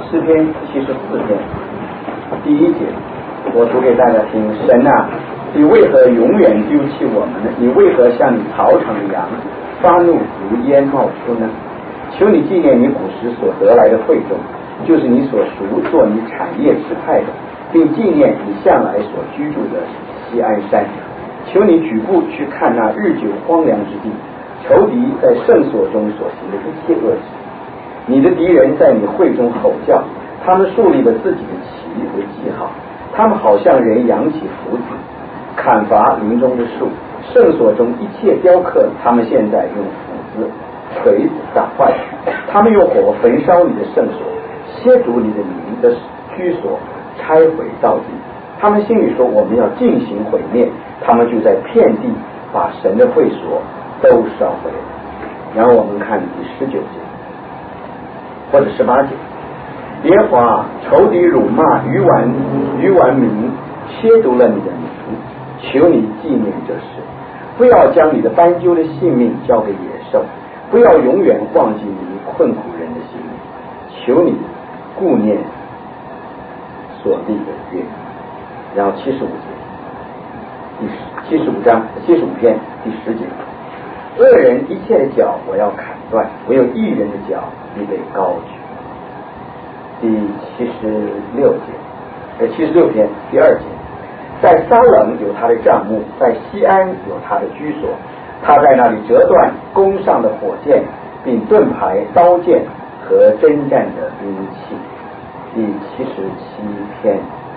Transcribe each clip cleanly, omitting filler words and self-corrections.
诗篇74篇第1节，我读给大家听。神啊，你为何永远丢弃我们呢？你为何像你草场的羊，发怒如烟冒出呢？求你纪念你古时所得来的惠众，就是你所赎做你产业之派的，并纪念你向来所居住的锡安山。求你举步去看那日久荒凉之地，仇敌在圣所中所行的一切恶事。你的敌人在你会中吼叫，他们树立了自己的旗为记号，他们好像人扬起斧子砍伐林中的树，圣所中一切雕刻，他们现在用斧子锤子打坏，他们用火焚烧你的圣所，亵渎你的名的居所，拆毁到底。他们心里说我们要进行毁灭，他们就在遍地把神的会所都烧毁了。然后我们看第19节或者18节，耶和华仇敌辱骂愚顽民，亵渎了你的名，求你纪念这事，不要将你的斑鸠的性命交给野兽，不要永远忘记你困苦人的性命，求你顾念所立的约。然后75节，75篇第10节，恶人一切的脚我要砍断，唯有义人的脚必被高举。第76篇第2节，在撒冷有他的帐幕，在西安有他的居所，他在那里折断弓上的火箭，并盾牌、刀剑和征战的兵器。第77篇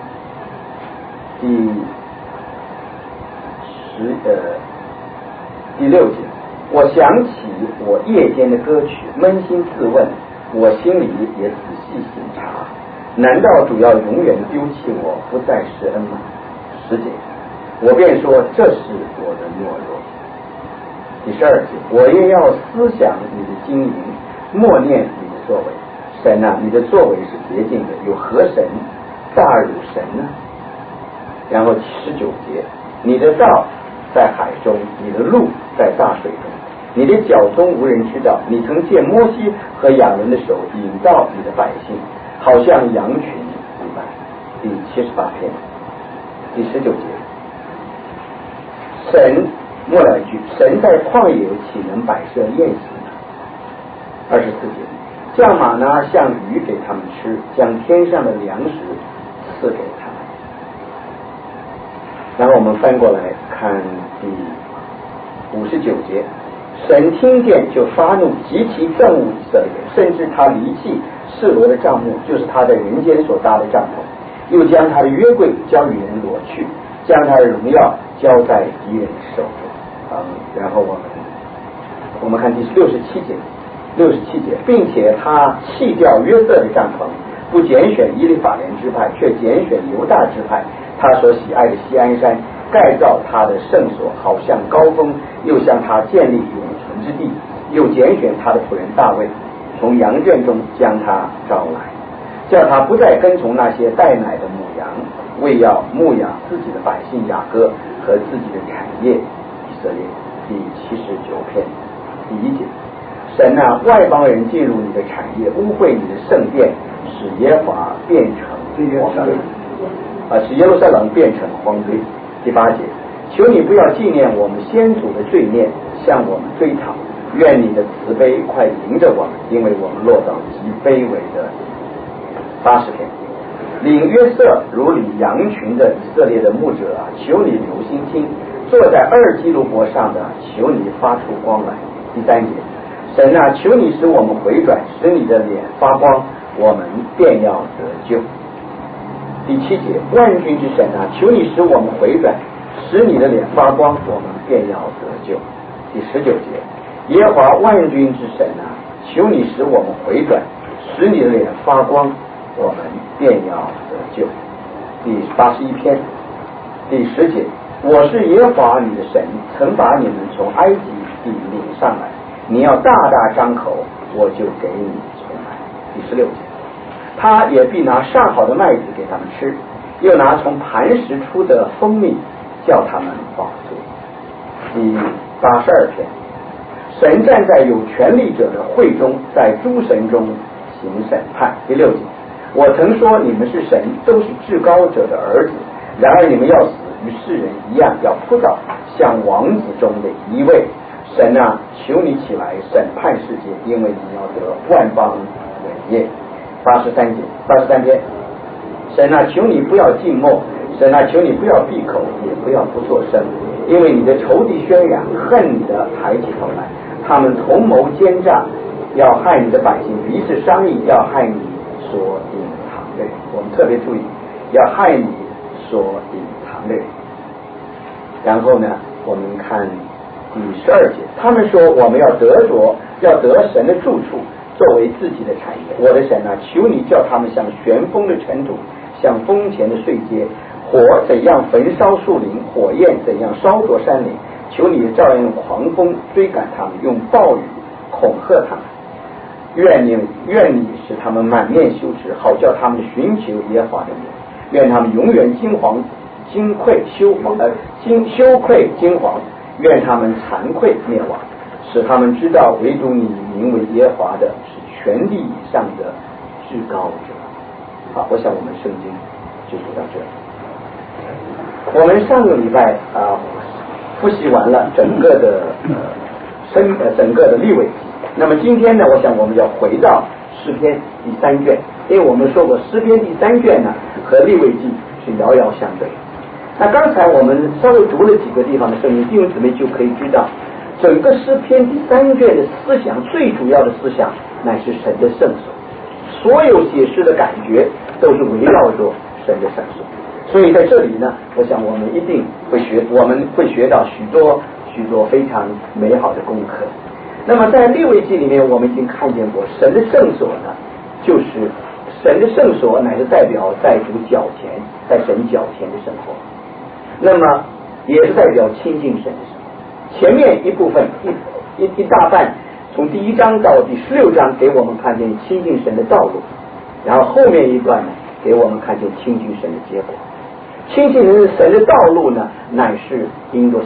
第6节，我想起我夜间的歌曲，扪心自问，我心里也仔细省察，难道主要永远丢弃我，不再施恩吗？10节，我便说这是我的懦弱。第12节，我也要思想你的经营，默念你的作为。神啊，你的作为是洁净的，有何神大如神呢？然后19节，你的道在海中，你的路在大水中，你的脚中无人知道。你曾借摩西和亚伦的手引导你的百姓，好像羊群一般。第78篇第19节，神末了一句，神在旷野岂能摆设宴席呢？24节，降马呢像鱼给他们吃，将天上的粮食赐给他们。然后我们翻过来看第59节，神听见就发怒，极其憎恶以色列，甚至他离弃示罗的帐幕，就是他在人间所搭的帐篷，又将他的约柜交与人夺去，将他的荣耀交在敌人手中。然后我们看第67节，并且他弃掉约瑟的帐篷，不拣选以利法莲支派，却拣选犹大支派，他所喜爱的锡安山，盖造他的圣所，好像高峰，又向他建立永存之地，又拣选他的仆人大卫，从羊圈中将他招来，叫他不再跟从那些带奶的母羊，为要牧养自己的百姓雅各和自己的产业以色列。第79篇第1节，神啊，外邦人进入你的产业，污秽你的圣殿，使耶和华变成荒堆，使耶路撒冷变成荒堆。第8节，求你不要纪念我们先祖的罪孽，向我们追讨，愿你的慈悲快迎着我们，因为我们落到极卑微的。80篇，领约瑟如领羊群的以色列的牧者啊，求你留心听，坐在2基路伯上的，求你发出光来。第3节，神啊，求你使我们回转，使你的脸发光，我们便要得救。第7节，万军之神啊，求你使我们回转，使你的脸发光，我们便要得救。第19节，耶和华万军之神啊，求你使我们回转，使你的脸发光，我们便要得救。第81篇第10节，我是耶和华你的神，曾把你们从埃及地领上来，你要大大张口，我就给你重来。第16节，他也必拿上好的麦子给他们吃，又拿从磐石出的蜂蜜叫他们饱足。第82篇，神站在有权力者的会中，在诸神中行审判。第6节， 我曾说你们是神，都是至高者的儿子，然而你们要死，与世人一样，要扑倒像王子中的一位。神啊，求你起来审判世界，因为你要得万邦伟业。83篇，神啊，求你不要静默，神啊，求你不要闭口，也不要不作声，因为你的仇敌宣扬，恨你的抬起头来，他们同谋奸诈，要害你的百姓，彼此商议，要害你所隐藏的人。我们特别注意，要害你所隐藏的人。然后呢，我们看第12节，他们说我们要得神的住处，作为自己的产业。我的神啊，求你叫他们像旋风的尘土，像风前的碎秸，火怎样焚烧树林，火焰怎样烧灼山林。求你照样用狂风追赶他们，用暴雨恐吓他们。愿你使他们满面羞耻，好叫他们寻求耶和华的名。愿他们永远惊愧羞愧惊惶，愿他们惭愧灭亡，使他们知道唯独你名为耶和华的是权力以上的至高者。好，我想我们圣经就读到这里。我们上个礼拜复习完了整个的利未记。那么今天呢，我想我们要回到诗篇第3卷，因为我们说过诗篇第3卷呢和利未记是遥遥相对。那刚才我们稍微读了几个地方的圣经，弟兄姊妹就可以知道，整个诗篇第3卷的思想，最主要的思想乃是神的圣所，所有写诗的感觉都是围绕着神的圣所。所以在这里呢，我想我们一定会学到许多非常美好的功课。那么在利未记里面，我们已经看见过神的圣所呢，就是神的圣所乃是代表在主脚前，在神脚前的生活，那么也是代表亲近神的生活。前面一部分一大半，从第1章到第16章给我们看见亲近神的道路，然后后面一段呢，给我们看见亲近神的结果。亲近神的道路呢，乃是因着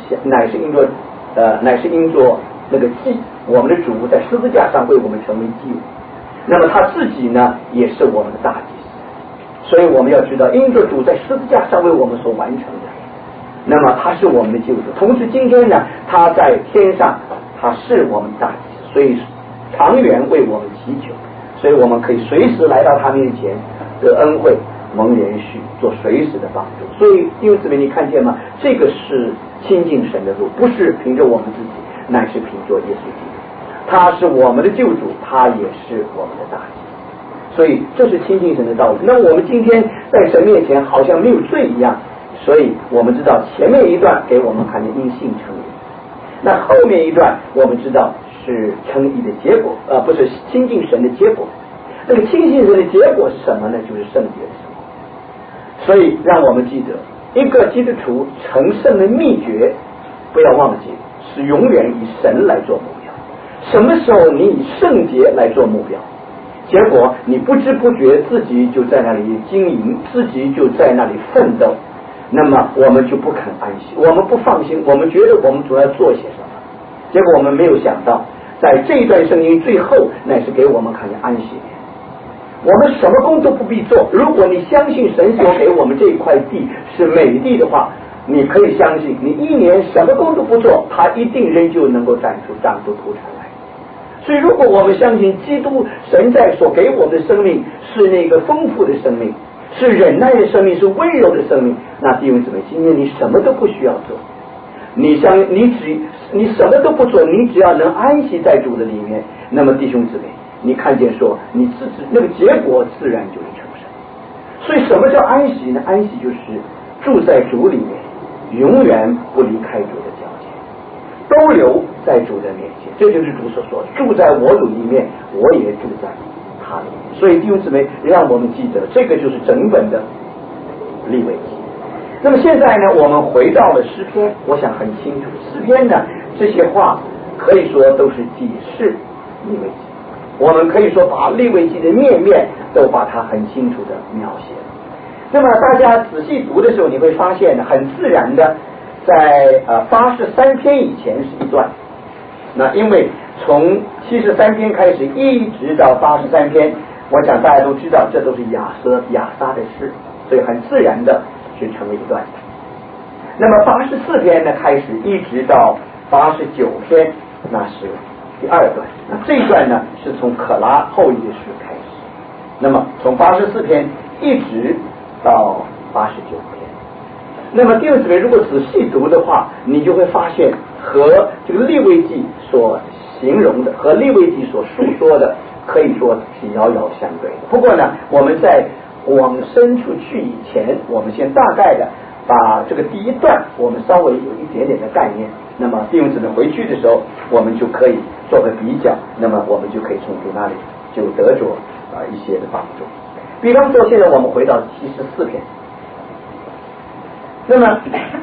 那个祭，我们的主在十字架上为我们成为祭物，那么他自己呢也是我们的大祭司，所以我们要知道，因着主在十字架上为我们所完成的，那么他是我们的救主。同时今天呢，他在天上，他是我们的大祭司，所以长远为我们祈求，所以我们可以随时来到他面前得恩惠，蒙连续，做随时的帮助。所以弟兄姊妹，你看见吗？这个是亲近神的路，不是凭着我们自己，乃是凭着耶稣基督。他是我们的救主，他也是我们的大祭司。所以这是亲近神的道路。那我们今天在神面前好像没有罪一样，所以我们知道前面一段给我们看见因信称义，那后面一段我们知道是称义的结果，不是亲近神的结果。那个亲近神的结果是什么呢？就是圣洁的生活。所以让我们记得，一个基督徒成圣的秘诀，不要忘记是永远以神来做目标。什么时候你以圣洁来做目标，结果你不知不觉自己就在那里经营，自己就在那里奋斗，那么我们就不肯安息，我们不放心，我们觉得我们主要做些什么，结果我们没有想到，在这一段圣经最后乃是给我们看见安息。我们什么工都不必做，如果你相信神所给我们这一块地是美地的话，你可以相信你1年什么工都不做，他一定仍旧能够长出土产来。所以如果我们相信基督神在所给我们的生命是那个丰富的生命，是忍耐的生命，是温柔的生命，那弟兄姊妹，今天你什么都不需要做，你什么都不做，你只要能安息在主的里面，那么弟兄姊妹，你看见说你自己那个结果自然就会成生。所以什么叫安息呢？安息就是住在主里面，永远不离开主的脚前，都留在主的面前。这就是主所说，住在我主里面，我也住在他里面。所以弟兄姊妹，让我们记得，这个就是整本的利未记。那么现在呢，我们回到了诗篇，我想很清楚，诗篇的这些话可以说都是解释利未记。我们可以说把利未记的面都把它很清楚的描写了。那么大家仔细读的时候，你会发现很自然的，在83篇以前是一段，那因为从73篇开始一直到83篇， 我想大家都知道，这都是亚撒的事，所以很自然的是成为一段。那么84篇呢开始一直到89篇，那是第二段。那这一段呢是从可拉后裔的事开始，那么从84篇一直到89篇。那么弟兄姊妹，如果仔细读的话，你就会发现和这个利未记所形容的，和利未记所述说的，可以说是遥遥相对的。不过呢，我们在往深处去以前，我们先大概的把这个第一段我们稍微有一点点的概念，那么弟兄姊妹回去的时候，我们就可以做个比较，那么我们就可以从主那里就得着一些的帮助。比方说，现在我们回到74篇，那么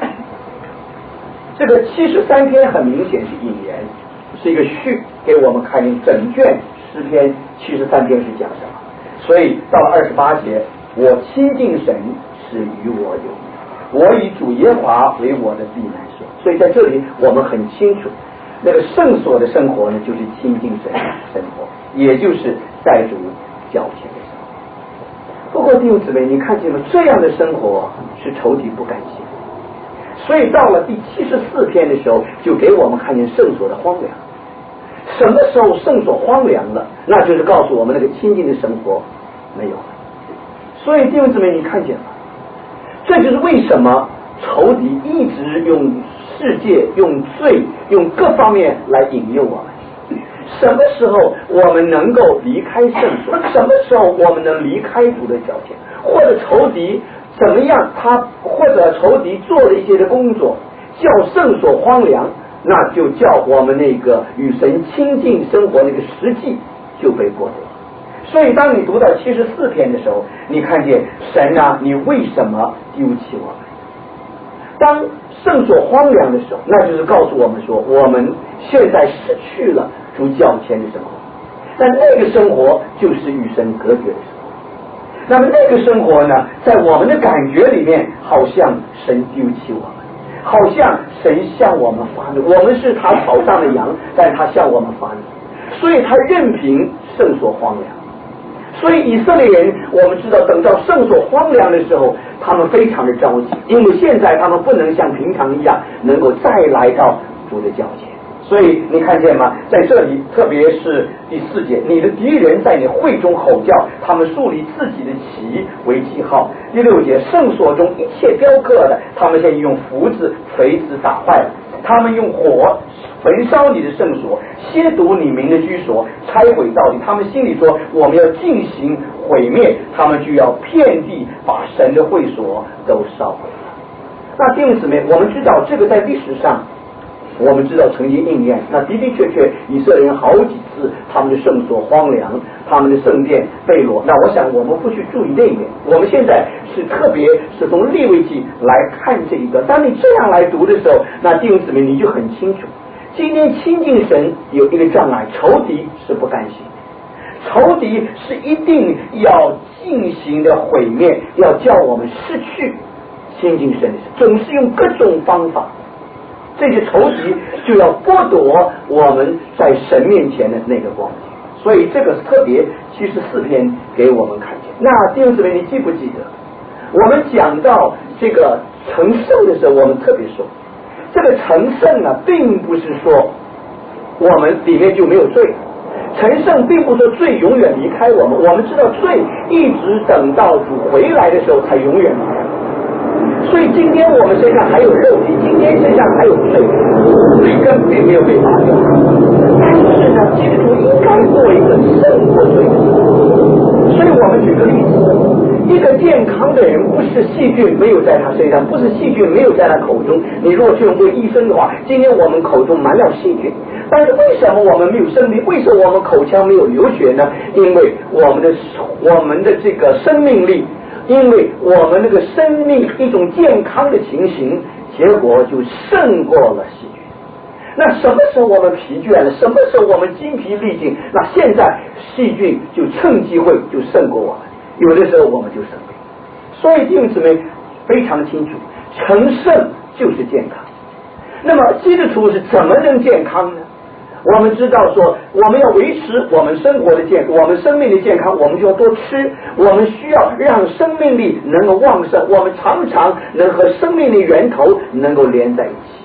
这个73篇很明显是引言，是一个序，给我们看见整卷诗篇73篇是讲什么。所以到了28节，我亲近神是与我有益，我以主耶和华为我的避难所。所以在这里我们很清楚，那个圣所的生活呢，就是亲近神的生活，也就是在主脚前的生活。不过弟兄姊妹，你看见了，这样的生活是仇敌不甘心，所以到了第74篇的时候，就给我们看见圣所的荒凉。什么时候圣所荒凉了，那就是告诉我们那个亲近的生活没有了。所以弟兄姊妹，你看见了，这就是为什么仇敌一直用世界、用罪、用各方面来引诱我们。什么时候我们能够离开圣所？什么时候我们能离开主的脚前？或者仇敌怎么样？或者仇敌做了一些的工作，叫圣所荒凉，那就叫我们那个与神亲近生活那个实际就被剥夺。所以当你读到74篇的时候，你看见神啊，你为什么丢弃我们？当圣所荒凉的时候，那就是告诉我们说，我们现在失去了主脚前的生活，但那个生活就是与神隔绝的生活。那么那个生活呢，在我们的感觉里面，好像神丢弃我们，好像神向我们发怒，我们是他草上的羊，但是他向我们发怒，所以他任凭圣所荒凉。所以以色列人，我们知道，等到圣所荒凉的时候，他们非常的着急，因为现在他们不能像平常一样能够再来到主的脚前。所以你看见吗？在这里，特别是第4节，你的敌人在你会中吼叫，他们树立自己的旗为记号。第6节，圣所中一切雕刻的，他们现在用斧子、锤子打坏了，他们用火焚烧你的圣所，亵渎你名的居所，拆毁到底。他们心里说，我们要进行毁灭，他们就要遍地把神的会所都烧毁了。那弟兄姊妹，我们知道这个在历史上，我们知道曾经应验。那的确以色列人好几次他们的圣所荒凉，他们的圣殿被掳。那我想我们不去注意这一点，我们现在是特别是从利未记来看这一个。当你这样来读的时候，那弟兄姊妹你就很清楚，今天亲近神有一个障碍，仇敌是不甘心，仇敌是一定要进行的毁灭，要叫我们失去亲近神的事，总是用各种方法。这些仇敌就要剥夺我们在神面前的那个光景，所以这个特别74篇给我们看见。那弟兄姊妹，你记不记得我们讲到这个成圣的时候，我们特别说这个成圣啊，并不是说我们里面就没有罪，成圣并不是说罪永远离开我们，我们知道罪一直等到主回来的时候才永远离开。所以今天我们身上还有肉体，今天身上还有罪，罪根并没有被拔掉。但是呢，基督徒应该做一个胜过罪的人。所以我们举个例子，一个健康的人，不是细菌没有在他身上，不是细菌没有在他口中。你如果去问医生的话，今天我们口中满了细菌，但是为什么我们没有生病？为什么我们口腔没有流血呢？因为我们的这个生命力，因为我们那个生命一种健康的情形，结果就胜过了细菌。那什么时候我们疲倦了，什么时候我们精疲力尽，那现在细菌就趁机会就胜过我们，有的时候我们就生病。所以弟兄姊妹非常清楚，成圣就是健康。那么基督徒是怎么能健康呢？ 我们知道说，我们要维持我们生活的我们生命的健康，我们就要多吃，我们需要让生命力能够旺盛，我们常常能和生命的源头能够连在一起。